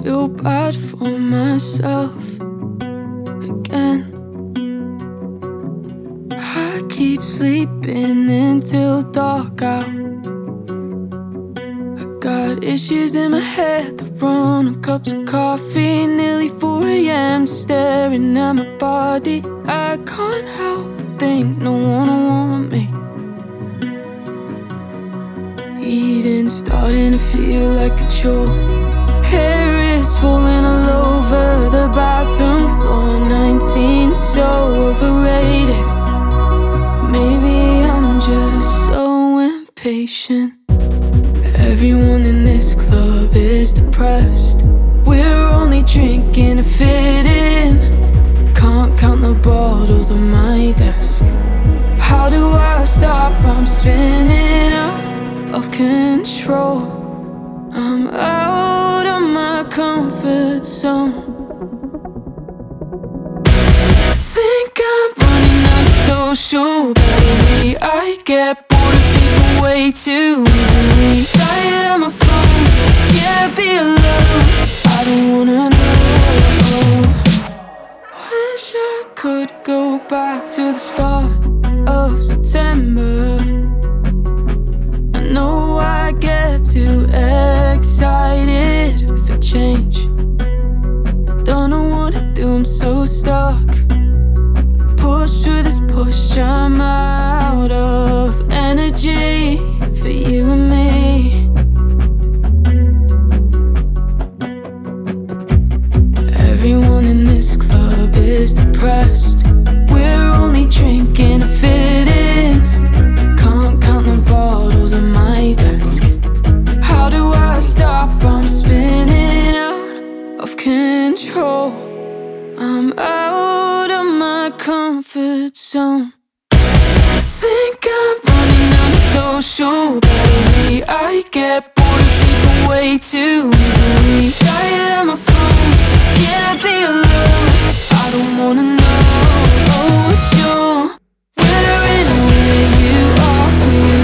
feel bad for myself again. I keep sleeping until dark out. I got issues in my head that run on cups of coffee. Nearly 4 AM, staring at my body. I can't help but think no one will want me. Eating's starting to feel like a chore. Hair is falling all over the bathroom floor. 19 is so overrated. Maybe I'm just so impatient. Everyone in this club is depressed. We're only drinking to fit in. Can't count the bottles on my desk. How do I stop? I'm spinning out of control. I'm out of my comfort zone. Think I'm running out of social battery. I get bored of people way too easily. Tired of my phone, scared to be alone. I don't wanna know. Wish I could go back to the start of September. I know I get too excited for change. Don't know what to do, I'm so stuck. Push through this push, I'm out of energy for you and me. Everyone in this club is depressed. We're only drinking to fit in. Can't count the bottles on my desk. How do I stop? I'm spinning out of control. I'm out of my comfort zone. Think I'm running out of social battery. I get bored of people way too easily. Tired of my phone, scared to be alone. I don't wanna know what you're wearing or where you are.